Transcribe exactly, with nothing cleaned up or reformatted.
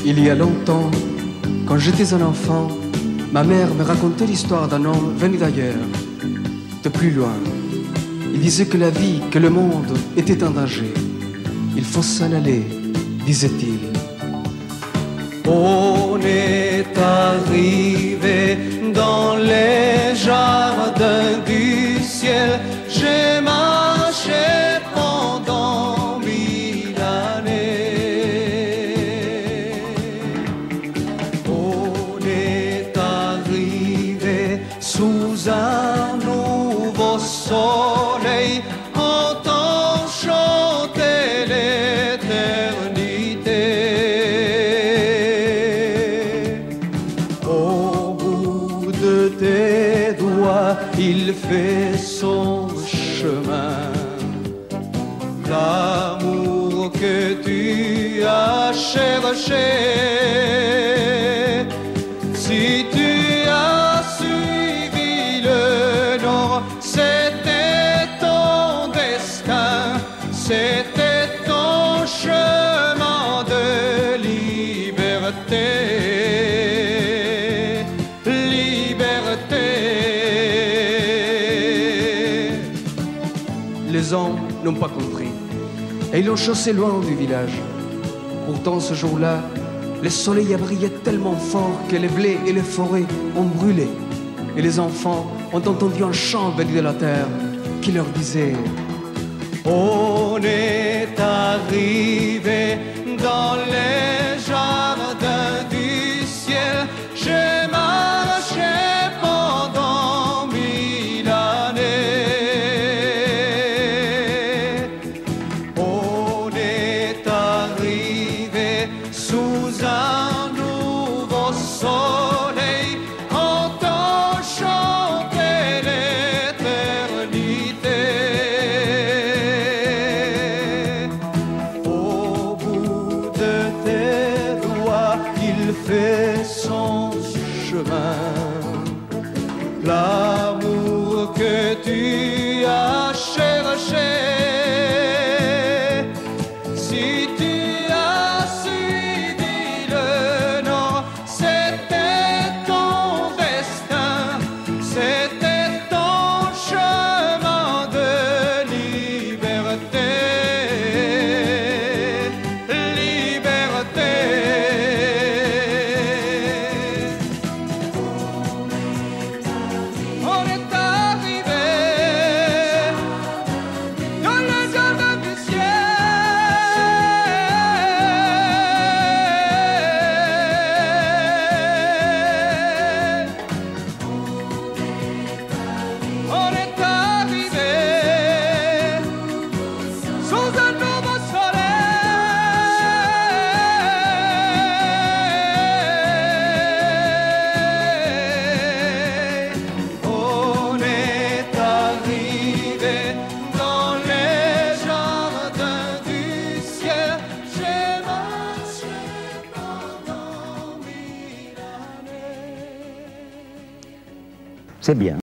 Il y a longtemps, quand j'étais un enfant, ma mère me racontait l'histoire d'un homme venu d'ailleurs, de plus loin. Il disait que la vie, que le monde était en danger. Il faut s'en aller, disait-il. On est arrivé dans les jardins du ciel. J'ai marché pendant mille années. On est arrivé sous un nouveau soleil, entend chanter l'éternité. Au bout de tes doigts, il fait son chemin. L'amour que tu as cherché, si tu as suivi le nord, c'était ton destin, c'était ton chemin de liberté. Les hommes n'ont pas compris et ils l'ont chassé loin du village. Pourtant ce jour-là, le soleil a brillé tellement fort que les blés et les forêts ont brûlé. Et les enfants ont entendu un chant venu de la terre qui leur disait: on est arrivé dans les jardins du ciel. J'ai marché pendant mille années. On est arrivé sous un nouveau soleil, entend chanter l'éternité. Au bout de tes doigts, il fait son chemin. L'amour que tu as cherché, si tu as suivi le nord, c'était ton destin, c'était ton chemin de liberté. Liberté. On est arrivé dans le jardin du ciel. On est arrivé sous un nouveau soleil. On est arrivé dans les jardins du ciel. J'ai marché pendant mille années. C'est bien.